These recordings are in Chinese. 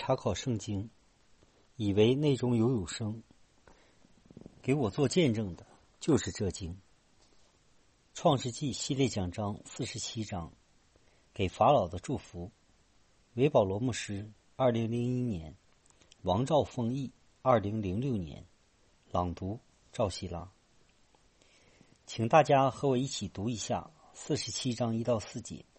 查考圣经，以为内中有永生，给我做见证的就是这经。创世纪系列讲章47章，给法老的祝福。韦保罗牧师2001年，王兆丰译2006年，朗读赵希拉。请大家和我一起读一下47章1到4节。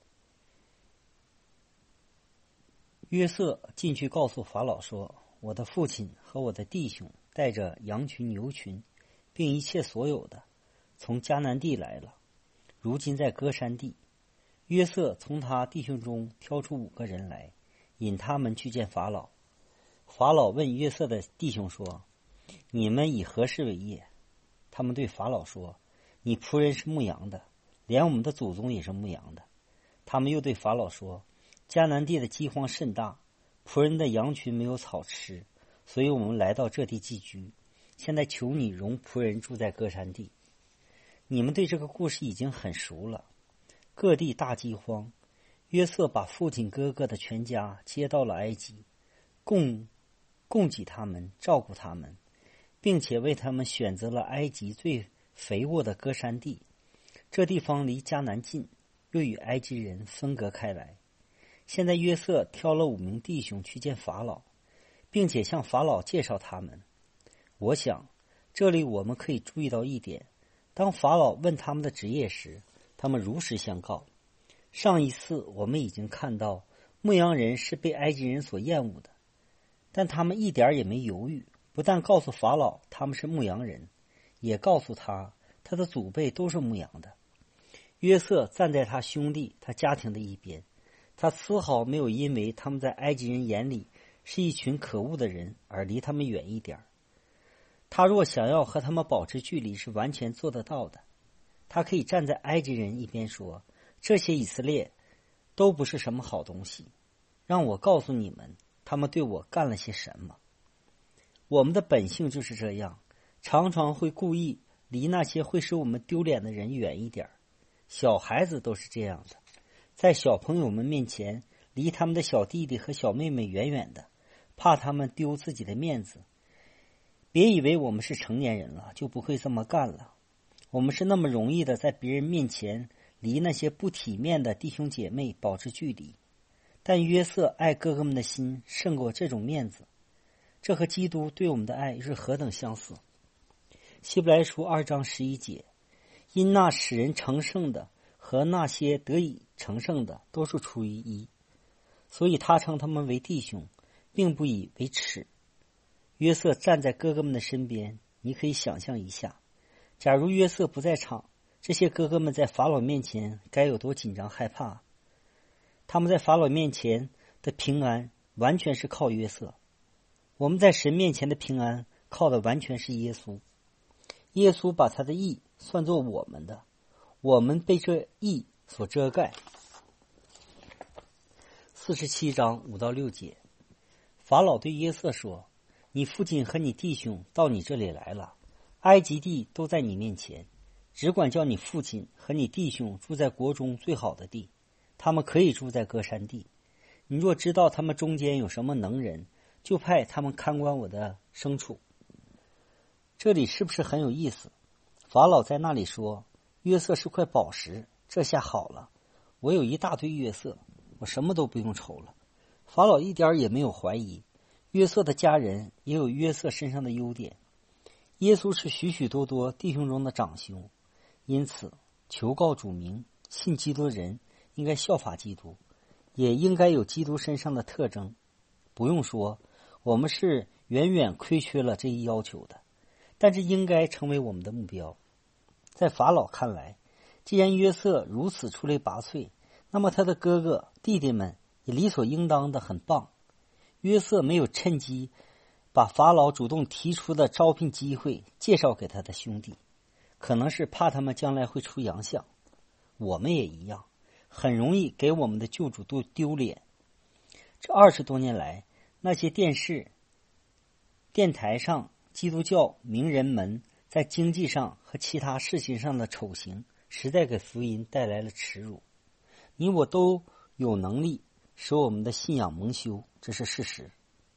约瑟进去告诉法老说，我的父亲和我的弟兄带着羊群牛群并一切所有的从迦南地来了，如今在歌珊地。约瑟从他弟兄中挑出5个人来，引他们去见法老。法老问约瑟的弟兄说，你们以何事为业？他们对法老说，你仆人是牧羊的，连我们的祖宗也是牧羊的。他们又对法老说，迦南地的饥荒甚大，仆人的羊群没有草吃，所以我们来到这地寄居。现在求你容仆人住在歌珊地。你们对这个故事已经很熟了。各地大饥荒，约瑟把父亲哥哥的全家接到了埃及，供给他们，照顾他们，并且为他们选择了埃及最肥沃的歌珊地。这地方离迦南近，又与埃及人分隔开来。现在约瑟挑了5名弟兄去见法老，并且向法老介绍他们。我想这里我们可以注意到一点，当法老问他们的职业时，他们如实相告。上一次我们已经看到牧羊人是被埃及人所厌恶的，但他们一点也没犹豫，不但告诉法老他们是牧羊人，也告诉他的祖辈都是牧羊的。约瑟站在他兄弟他家庭的一边，他丝毫没有因为他们在埃及人眼里是一群可恶的人而离他们远一点。他若想要和他们保持距离是完全做得到的。他可以站在埃及人一边说，这些以色列都不是什么好东西，让我告诉你们他们对我干了些什么。我们的本性就是这样，常常会故意离那些会使我们丢脸的人远一点。小孩子都是这样的，在小朋友们面前离他们的小弟弟和小妹妹远远的，怕他们丢自己的面子。别以为我们是成年人了就不会这么干了，我们是那么容易的在别人面前离那些不体面的弟兄姐妹保持距离。但约瑟爱哥哥们的心胜过这种面子，这和基督对我们的爱是何等相似。希伯来书2章11节，因那使人成圣的和那些得以成圣的都是出于一，所以他称他们为弟兄，并不以为耻。约瑟站在哥哥们的身边，你可以想象一下，假如约瑟不在场，这些哥哥们在法老面前该有多紧张害怕。他们在法老面前的平安完全是靠约瑟，我们在神面前的平安靠的完全是耶稣。耶稣把他的义算作我们的，我们被这义所遮盖。47章5到6节，法老对约瑟说，你父亲和你弟兄到你这里来了，埃及地都在你面前，只管叫你父亲和你弟兄住在国中最好的地，他们可以住在歌珊地。你若知道他们中间有什么能人，就派他们看管我的牲畜。这里是不是很有意思？法老在那里说，约瑟是块宝石，这下好了，我有一大堆约瑟，我什么都不用愁了。法老一点也没有怀疑，约瑟的家人也有约瑟身上的优点。耶稣是许许多多弟兄中的长兄，因此求告主名，信基督的人应该效法基督，也应该有基督身上的特征。不用说，我们是远远亏缺了这一要求的，但这应该成为我们的目标。在法老看来，既然约瑟如此出类拔萃，那么他的哥哥弟弟们也理所应当的很棒。约瑟没有趁机把法老主动提出的招聘机会介绍给他的兄弟，可能是怕他们将来会出洋相。我们也一样，很容易给我们的救主都丢脸。这20多年来，那些电台上基督教名人们在经济上和其他事情上的丑行，实在给福音带来了耻辱。你我都有能力使我们的信仰蒙羞，这是事实。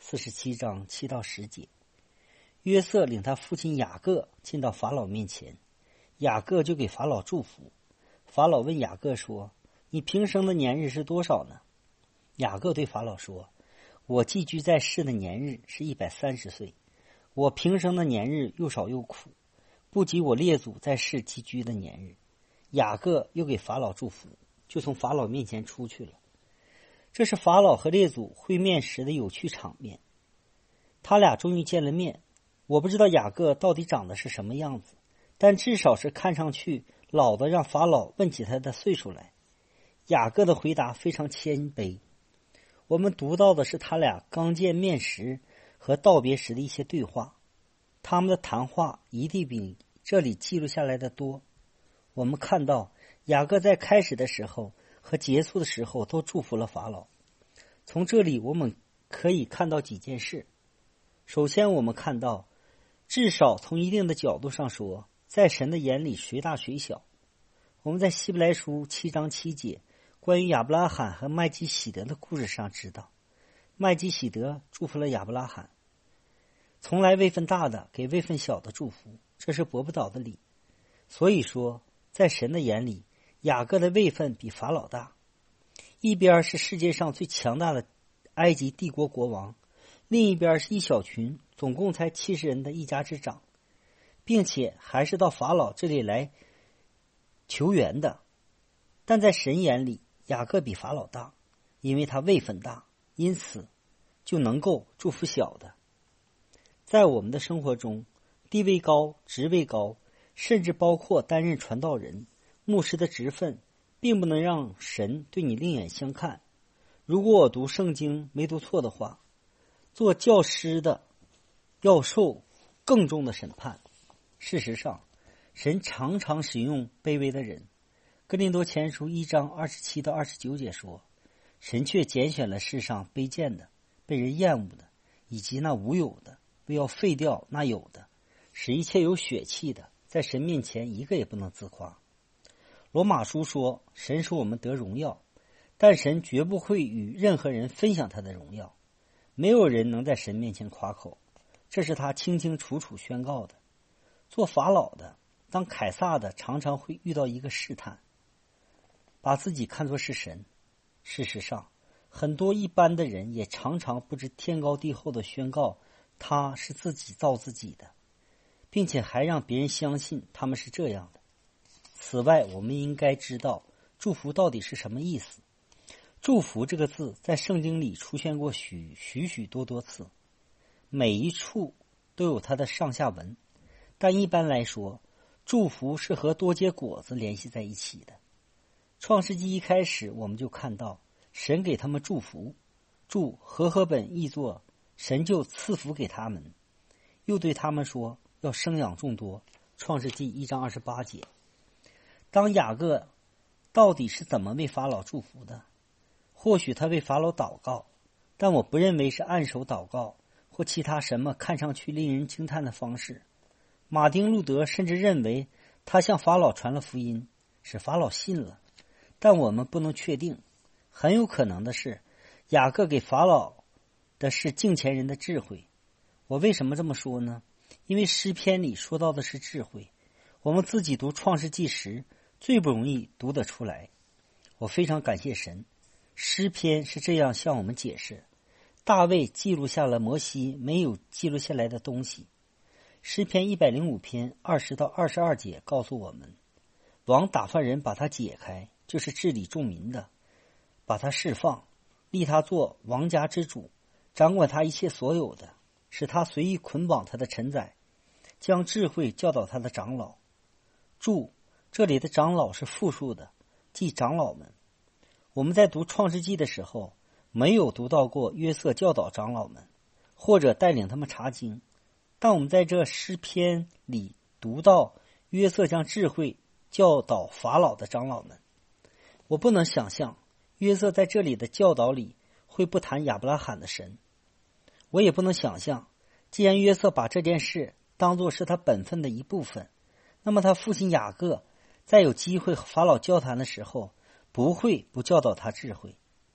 47章7到10节。约瑟领他父亲雅各进到法老面前，雅各就给法老祝福。法老问雅各说：你平生的年日是多少呢？雅各对法老说：我寄居在世的年日是130岁，我平生的年日又少又苦，不及我列祖在世寄居的年日。雅各又给法老祝福，就从法老面前出去了。这是法老和列祖会面时的有趣场面。他俩终于见了面。我不知道雅各到底长得是什么样子，但至少是看上去老的让法老问起他的岁数来。雅各的回答非常谦卑。我们读到的是他俩刚见面时和道别时的一些对话，他们的谈话一定比这里记录下来的多。我们看到雅各在开始的时候和结束的时候都祝福了法老。从这里我们可以看到几件事。首先，我们看到至少从一定的角度上说，在神的眼里谁大谁小。我们在希伯来书7章7节关于亚伯拉罕和麦基洗德的故事上知道，麦基洗德祝福了亚伯拉罕，从来位分大的给位分小的祝福，这是驳不倒的理。所以说，在神的眼里，雅各的位分比法老大。一边是世界上最强大的埃及帝国国王，另一边是一小群总共才70人的一家之长，并且还是到法老这里来求援的。但在神眼里，雅各比法老大，因为他位分大，因此就能够祝福小的。在我们的生活中，地位高、职位高，甚至包括担任传道人、牧师的职分，并不能让神对你另眼相看。如果我读圣经没读错的话，做教师的要受更重的审判。事实上，神常常使用卑微的人。哥林多前书1章27到29节说，神却拣选了世上卑贱的、被人厌恶的，以及那无有的，为要废掉那有的，使一切有血气的，在神面前一个也不能自夸。罗马书说，神使我们得荣耀，但神绝不会与任何人分享他的荣耀。没有人能在神面前夸口，这是他清清楚楚宣告的。做法老的、当凯撒的常常会遇到一个试探，把自己看作是神。事实上，很多一般的人也常常不知天高地厚的宣告他是自己造自己的，并且还让别人相信他们是这样的。此外，我们应该知道祝福到底是什么意思。祝福这个字在圣经里出现过许多次，每一处都有它的上下文，但一般来说，祝福是和多结果子联系在一起的。创世纪一开始我们就看到神给他们祝福，祝和合本译作神就赐福给他们，又对他们说要生养众多。创世纪1章28节。当雅各到底是怎么为法老祝福的？或许他为法老祷告，但我不认为是按手祷告或其他什么看上去令人惊叹的方式。马丁路德甚至认为他向法老传了福音，使法老信了，但我们不能确定。很有可能的是，雅各给法老的是敬虔人的智慧。我为什么这么说呢？因为诗篇里说到的是智慧，我们自己读创世纪时最不容易读得出来。我非常感谢神，诗篇是这样向我们解释，大卫记录下了摩西没有记录下来的东西。诗篇105篇20到22节告诉我们，王打发人把他解开，就是治理众民的，把他释放，立他做王家之主，掌管他一切所有的，使他随意捆绑他的臣宰，将智慧教导他的长老。注，这里的长老是复数的，即长老们。我们在读创世纪的时候，没有读到过约瑟教导长老们，或者带领他们查经，但我们在这诗篇里读到约瑟将智慧教导法老的长老们。我不能想象约瑟在这里的教导里会不谈亚伯拉罕的神。我也不能想象，既然约瑟把这件事当作是他本分的一部分，那么他父亲雅各在有机会和法老交谈的时候，不会不教导他智慧。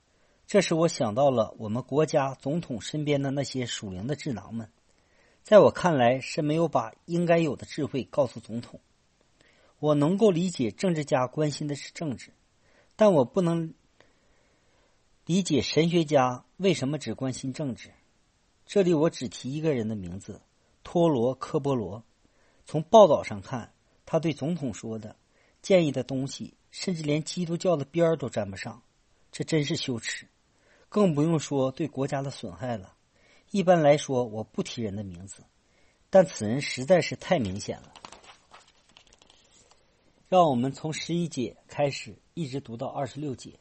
这使我想到了我们国家总统身边的那些属灵的智囊们，在我看来是没有把应该有的智慧告诉总统。我能够理解政治家关心的是政治，但我不能理解神学家为什么只关心政治。这里我只提一个人的名字，托罗科波罗。从报道上看，他对总统说的建议的东西，甚至连基督教的边儿都沾不上，这真是羞耻，更不用说对国家的损害了。一般来说，我不提人的名字，但此人实在是太明显了。让我们从11节开始，一直读到26节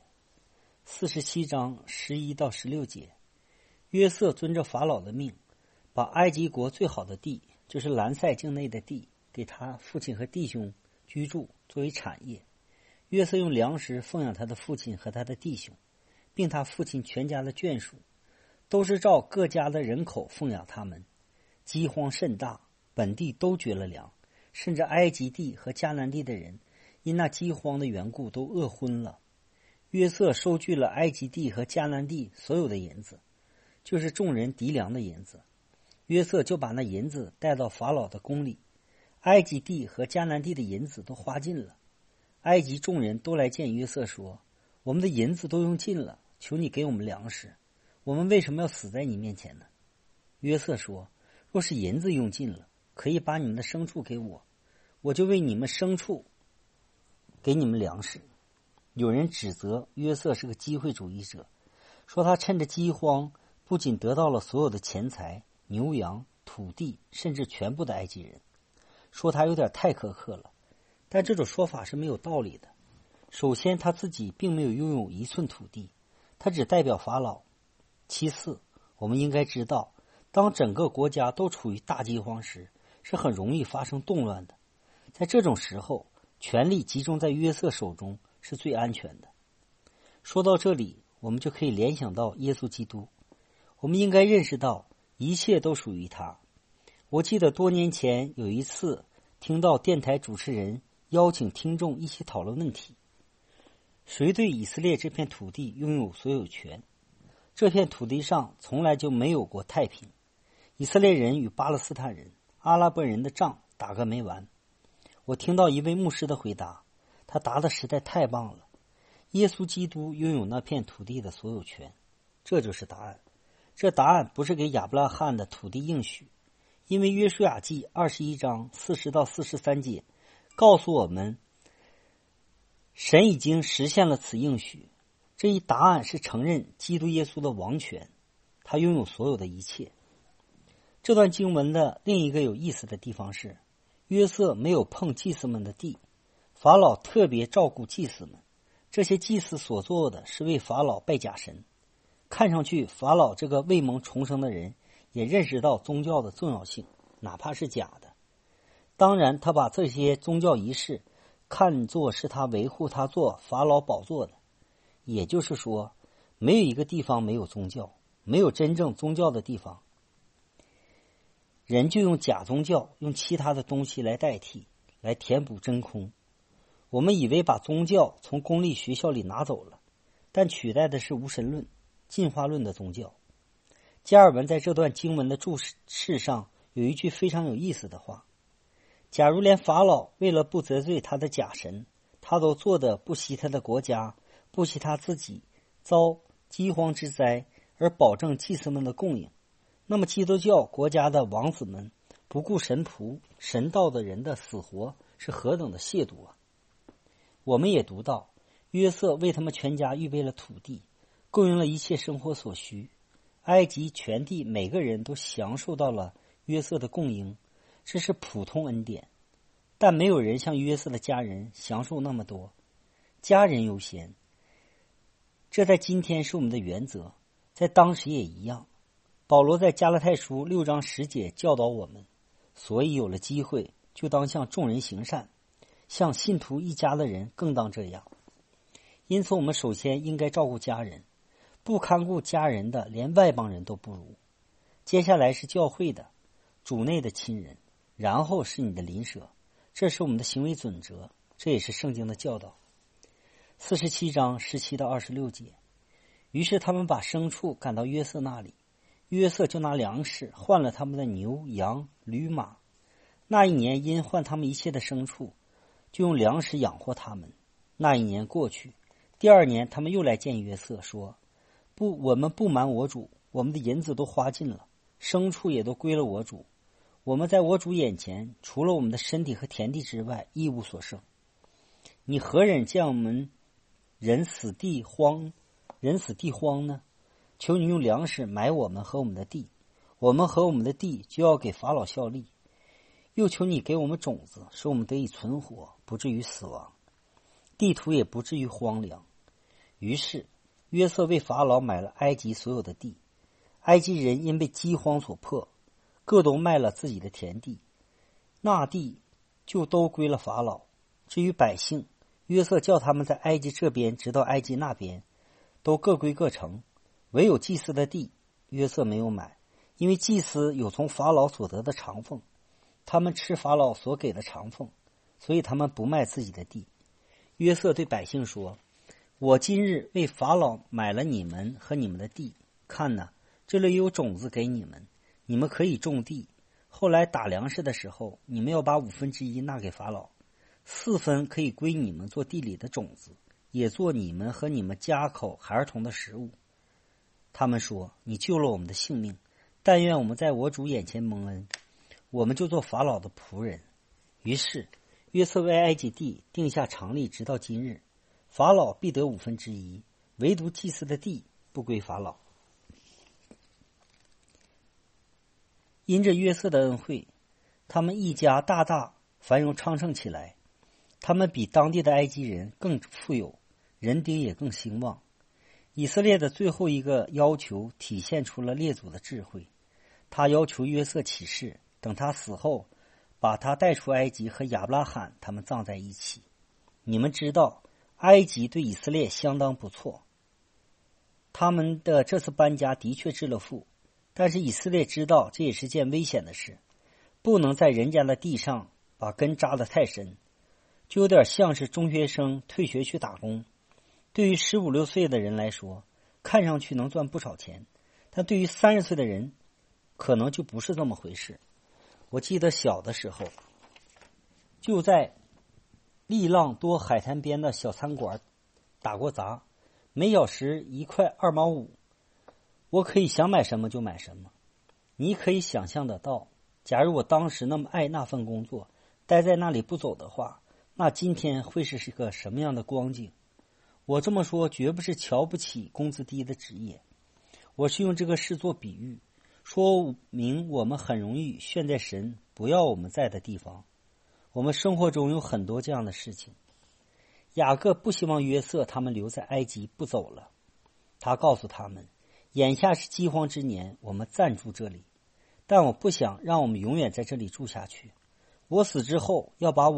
，47章11到16节。约瑟遵着法老的命，把埃及国最好的地，就是兰塞境内的地，给他父亲和弟兄居住，作为产业。约瑟用粮食奉养他的父亲和他的弟兄，并他父亲全家的眷属，都是照各家的人口奉养他们。饥荒甚大，本地都绝了粮，甚至埃及地和迦南地的人因那饥荒的缘故都饿昏了。约瑟收据了埃及地和迦南地所有的银子，就是众人籴粮的银子。约瑟就把那银子带到法老的宫里，埃及地和迦南地的银子都花尽了。埃及众人都来见约瑟说，我们的银子都用尽了，求你给我们粮食，我们为什么要死在你面前呢？约瑟说，若是银子用尽了，可以把你们的牲畜给我，我就为你们牲畜给你们粮食。有人指责约瑟是个机会主义者，说他趁着饥荒不仅得到了所有的钱财、牛羊、土地，甚至全部的埃及人，说他有点太苛刻了。但这种说法是没有道理的。首先，他自己并没有拥有一寸土地，他只代表法老。其次，我们应该知道，当整个国家都处于大饥荒时，是很容易发生动乱的。在这种时候，权力集中在约瑟手中是最安全的。说到这里，我们就可以联想到耶稣基督。我们应该认识到，一切都属于他。我记得多年前有一次听到电台主持人邀请听众一起讨论问题，谁对以色列这片土地拥有所有权？这片土地上从来就没有过太平，以色列人与巴勒斯坦人、阿拉伯人的仗打个没完。我听到一位牧师的回答，他答得实在太棒了。耶稣基督拥有那片土地的所有权，这就是答案。这答案不是给亚伯拉罕的土地应许，因为约书亚记21章40到43节告诉我们，神已经实现了此应许。这一答案是承认基督耶稣的王权，他拥有所有的一切。这段经文的另一个有意思的地方是，约瑟没有碰祭司们的地，法老特别照顾祭司们，这些祭司所做的是为法老拜假神。看上去法老这个未蒙重生的人也认识到宗教的重要性，哪怕是假的。当然他把这些宗教仪式看作是他维护他做法老宝座的。也就是说，没有一个地方没有宗教，没有真正宗教的地方，人就用假宗教，用其他的东西来代替，来填补真空。我们以为把宗教从公立学校里拿走了，但取代的是无神论、进化论的宗教。加尔文在这段经文的注释上有一句非常有意思的话，假如连法老为了不得罪他的假神，他都做得不惜他的国家，不惜他自己遭饥荒之灾而保证祭司们的供应，那么基督教国家的王子们不顾神仆神道的人的死活是何等的亵渎啊！我们也读到，约瑟为他们全家预备了土地，供应了一切生活所需。埃及全地每个人都享受到了约瑟的供应，这是普通恩典，但没有人像约瑟的家人享受那么多。家人优先，这在今天是我们的原则，在当时也一样。保罗在加拉太书6章10节教导我们，所以有了机会就当向众人行善，像信徒一家的人更当这样。因此我们首先应该照顾家人，不看顾家人的连外邦人都不如。接下来是教会的主内的亲人，然后是你的邻舍，这是我们的行为准则，这也是圣经的教导。47章17到26节， 于是他们把牲畜赶到约瑟那里，约瑟就拿粮食换了他们的牛、羊、驴、马。那一年因换他们一切的牲畜，就用粮食养活他们。那一年过去，第二年他们又来见约瑟，说：不，我们不瞒我主，我们的银子都花尽了，牲畜也都归了我主。我们在我主眼前，除了我们的身体和田地之外，一无所剩。你何忍将我们人死地荒呢？求你用粮食买我们和我们的地，我们和我们的地就要给法老效力。又求你给我们种子，使我们得以存活，不至于死亡，地土也不至于荒凉。于是约瑟为法老买了埃及所有的地，埃及人因被饥荒所迫，各都卖了自己的田地，那地就都归了法老。至于百姓，约瑟叫他们在埃及这边直到埃及那边都各归各城，唯有祭司的地约瑟没有买，因为祭司有从法老所得的长俸，他们吃法老所给的长俸，所以他们不卖自己的地。约瑟对百姓说：我今日为法老买了你们和你们的地，看哪，这里有种子给你们，你们可以种地。后来打粮食的时候，你们要把1/5纳给法老，4分可以归你们做地里的种子，也做你们和你们家口孩童的食物。他们说：你救了我们的性命，但愿我们在我主眼前蒙恩，我们就做法老的仆人。于是约瑟为埃及地定下常例，直到今日，法老必得1/5，唯独祭司的地不归法老。因着约瑟的恩惠，他们一家大大繁荣昌盛起来，他们比当地的埃及人更富有，人丁也更兴旺。以色列的最后一个要求体现出了列祖的智慧，他要求约瑟起誓，等他死后把他带出埃及和亚伯拉罕他们葬在一起。你们知道埃及对以色列相当不错，他们的这次搬家的确致了富，但是以色列知道这也是件危险的事，不能在人家的地上把根扎得太深，就有点像是中学生退学去打工。对于15、16岁的人来说，看上去能赚不少钱，但对于30岁的人可能就不是这么回事。我记得小的时候就在利浪多海滩边的小餐馆打过杂，每小时1块2毛5，我可以想买什么就买什么。你可以想象得到，假如我当时那么爱那份工作，待在那里不走的话，那今天会是个什么样的光景？我这么说绝不是瞧不起工资低的职业，我是用这个事做比喻，说明我们很容易陷在神不要我们在的地方。我们生活中有很多这样的事情。雅各不希望约瑟他们留在埃及不走了，他告诉他们，眼下是饥荒之年，我们暂住这里，但我不想让我们永远在这里住下去。我死之后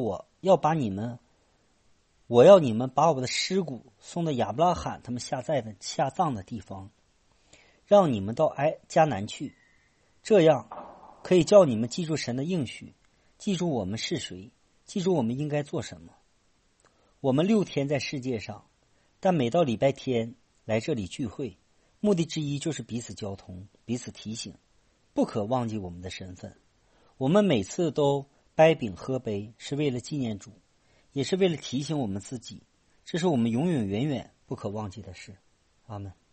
我要你们把我的尸骨送到亚伯拉罕他们下葬的地方，让你们到迦南去，这样可以叫你们记住神的应许，记住我们是谁，记住我们应该做什么。我们6天在世界上，但每到礼拜天来这里聚会，目的之一就是彼此交通，彼此提醒，不可忘记我们的身份。我们每次都掰饼喝杯，是为了纪念主，也是为了提醒我们自己，这是我们永远远远不可忘记的事。阿们。